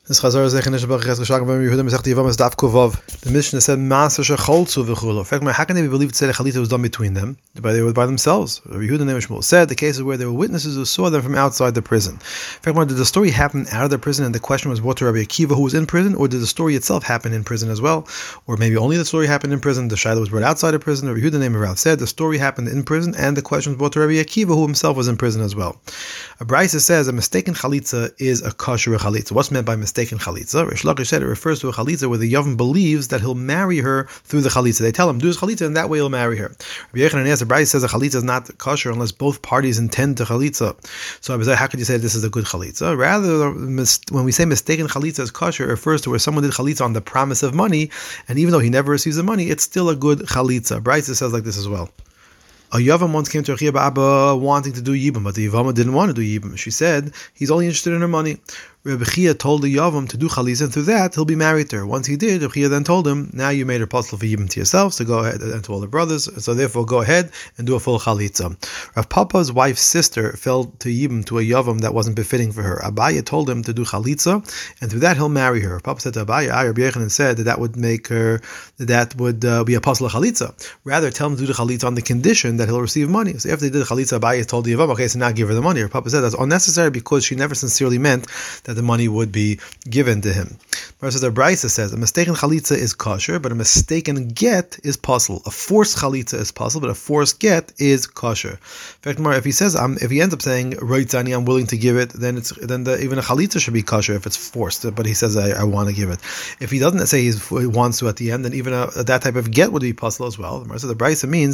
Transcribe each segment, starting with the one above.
This Chazar is Echinish Bach Cheshach Bam Yehuda Mesach Yavam is Daf Kovov. The Mishnah said Maser Shecholzu v'Chulu. In fact, how can they be believed to say the Chalitza was done between them? They were by themselves. Rabbi Yehuda Neiman Shmuel said the cases where there were witnesses who saw them from outside the prison. In fact, did the story happen out of the prison and the question was brought to Rabbi Akiva who was in prison, or did the story itself happen in prison as well? Or maybe only the story happened in prison, the Shiloh was brought outside of prison. Rabbi Yehuda Neiman Rav said the story happened in prison and the question was brought to Rabbi Akiva who himself was in prison as well. A Brisa says a mistaken Chalitza is a kosher Chalitza. What's meant by mistaken Chalitza? Rish Lakish said it refers to a Chalitza where the Yavam believes that he'll marry her through the Chalitza. They tell him, do his Chalitza and that way he'll marry her. Rabbi Yochanan asks, the Brisa says a Chalitza is not kosher unless both parties intend to Chalitza. So I was like, how could you say this is a good Chalitza? Rather, when we say mistaken Chalitza is kosher, it refers to where someone did Chalitza on the promise of money, and even though he never receives the money, it's still a good Chalitza. Brisa says like this as well. A Yavam once came to Rechia Ba'aba wanting to do Yibam, but the Yavama didn't want to do Yibam. She said, he's only interested in her money. Rabbi Chia told the Yavam to do Chalitza, and through that, he'll be married to her. Once he did, Rabbi Chia then told him, now you made her possible for Yibam to yourself, so go ahead, and to all the brothers, so therefore go ahead and do a full Chalitza. Rav Papa's wife's sister fell to Yibam to a Yavam that wasn't befitting for her. Abaya told him to do Chalitza, and through that he'll marry her. Papa said to Abaya, Rabbi Yochanan said that would make her, that would be a possible Chalitza. Rather, tell him to do the Chalitza on the condition that he'll receive money. So after they did the Chalitza, Abaya told the Yavam, okay, so now give her the money. Her Papa said that's unnecessary because she never sincerely meant that the money would be given to him. Versus the Brisa says a mistaken Chalitza is kosher, but a mistaken get is possible. A forced Chalitza is possible, but a forced get is kosher. In fact, if he says, if he ends up saying Roitzani, I'm willing to give it, then even a Chalitza should be kosher if it's forced. But he says, I want to give it. If he doesn't say he wants to at the end, then even that type of get would be possible as well. So the Brisa means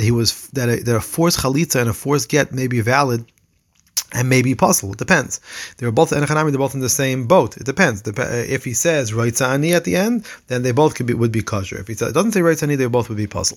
that a forced Chalitza and a forced get may be valid and maybe possible. It depends. They're both in the same boat. It depends. If he says Roitzani at the end, then they both would be kosher. If he doesn't say Roitzani, they both would be possible.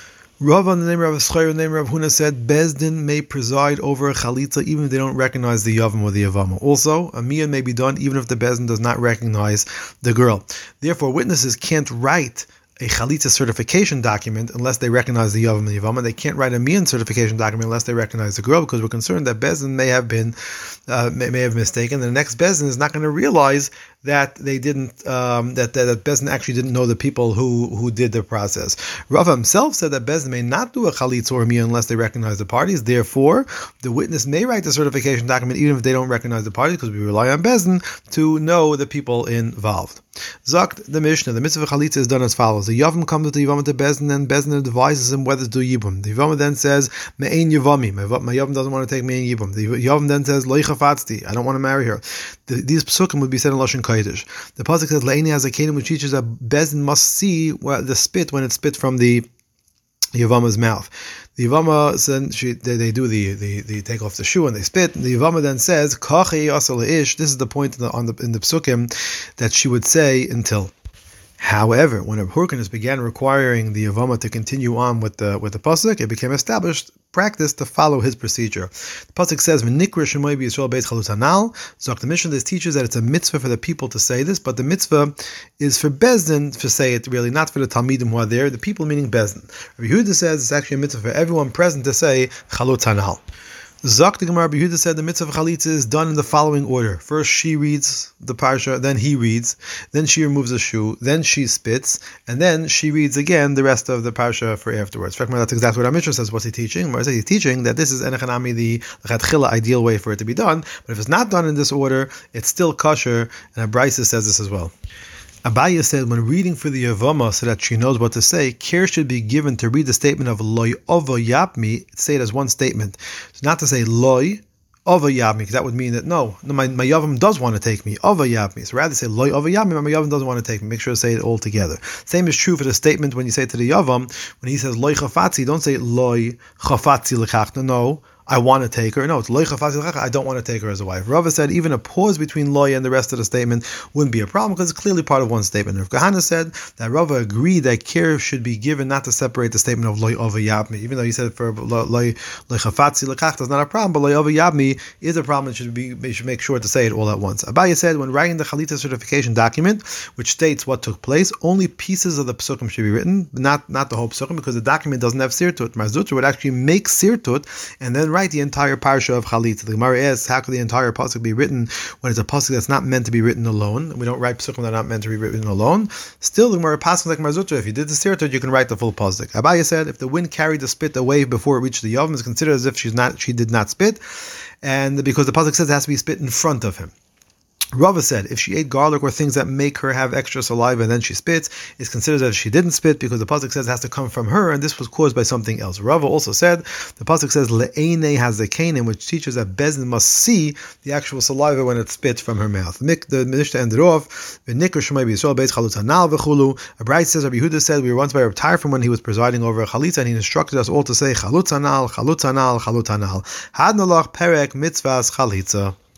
Rav on the name of Rav Schreier, the name of Rav Huna said, Bezdin may preside over a Chalitza even if they don't recognize the Yavam or the Yavama. Also, a Miyan may be done even if the Bezdin does not recognize the girl. Therefore, witnesses can't write a Chalitza certification document unless they recognize the Yavam and the Yavama. They can't write a Miyan certification document unless they recognize the girl, because we're concerned that Bezdin may have mistaken. The next Bezdin is not going to realize that they didn't, that Bezdin actually didn't know the people who did the process. Rav himself said that Bezdin may not do a Chalitza or a Miyan unless they recognize the parties. Therefore, the witness may write the certification document even if they don't recognize the parties, because we rely on Bezdin to know the people involved. Zakt the Mishnah, the mitzvah of Chalitza is done as follows. The Yavam comes with the Yavama to Bezdin, and Bezdin advises him whether to do Yibum. The Yavama then says, Me'ein Yavami, my Yavam doesn't want to take Me'ein Yibum. The Yavam then says, Lo Chafatzti, I don't want to marry her. These psukim would be said in Lashon Kodesh. The pasuk says, Le'eni has a kenim, which teaches that Bezdin must see the spit when it's spit from the Yavama's mouth. The Yavama they take off the shoe and they spit. The Yavama then says, Kachi asal ish. This is the point in the psukim that she would say until. However, when a Hurkanus began requiring the Yavama to continue on with the pasuk, it became established practice to follow his procedure. The pasuk says, "V'nikra shemay b'Yisrael beit chalut hanal." Zok the Mishnah, this teaches that it's a mitzvah for the people to say this, but the mitzvah is for Bezdin to say it, really, not for the Talmidim who are there. The people meaning Bezdin. Rabbi Yehuda says it's actually a mitzvah for everyone present to say chalut hanal. Zok the Gemara, Yehuda said the mitzvah of Chalitza is done in the following order. First she reads the parsha, then he reads, then she removes the shoe, then she spits, and then she reads again the rest of the parsha for afterwards. In fact, that's exactly what our Mishnah says. What's he teaching? He's teaching that this is Enechanami, the Chatchila ideal way for it to be done, but if it's not done in this order, it's still kosher, and Abraisa says this as well. Abaya said when reading for the Yavama so that she knows what to say, care should be given to read the statement of Loi Ova Yapmi, say it as one statement. It's not to say Loi Ova Yapmi, because that would mean that no, my Yavam does want to take me, Ova Yapmi. So rather say Loi Ova Yapmi, my Yavam doesn't want to take me. Make sure to say it all together. Same is true for the statement when you say to the Yavam, when he says Loi Chafatzi, don't say Loi Chafatzi L'chachna, no. I want to take her. No, it's loy chafatzi l'chachna. I don't want to take her as a wife. Rava said even a pause between loy and the rest of the statement wouldn't be a problem because it's clearly part of one statement. Rav Kahana said that Rava agreed that care should be given not to separate the statement of loy over yabmi. Even though he said for loy chafatzi l'chachna is not a problem, but loy over yabmi is a problem. We should make sure to say it all at once. Abaya said when writing the Chalitza certification document, which states what took place, only pieces of the psukim should be written, not the whole psukim, because the document doesn't have sirtut. Marzutra would actually make sirtut and then write the entire parsha of Chalitza. The Gemara asks, how could the entire pasuk be written when it's a pasuk that's not meant to be written alone? We don't write pasukim that are not meant to be written alone. Still, the Gemara passes like Mar Zutra. If you did the sirtut, you can write the full pasuk. Abaye said, if the wind carried the spit away before it reached the Yavam, it's considered as if she did not spit, and because the pasuk says it has to be spit in front of him. Rava said, if she ate garlic or things that make her have extra saliva and then she spits, it's considered as if she didn't spit because the pasuk says it has to come from her, and this was caused by something else. Rava also said, the pasuk says le'einei hazekanim, which teaches that Bezdin must see the actual saliva when it spits from her mouth. The Mishnah ended off, a Bright says, Rabbi Yehuda said, we were once by Reb Tarfon when he was presiding over a chalitza, and he instructed us all to say chalutz hanal, chalutz hanal, chalutz hanal. Had nalach perek mitzvahs chalitza.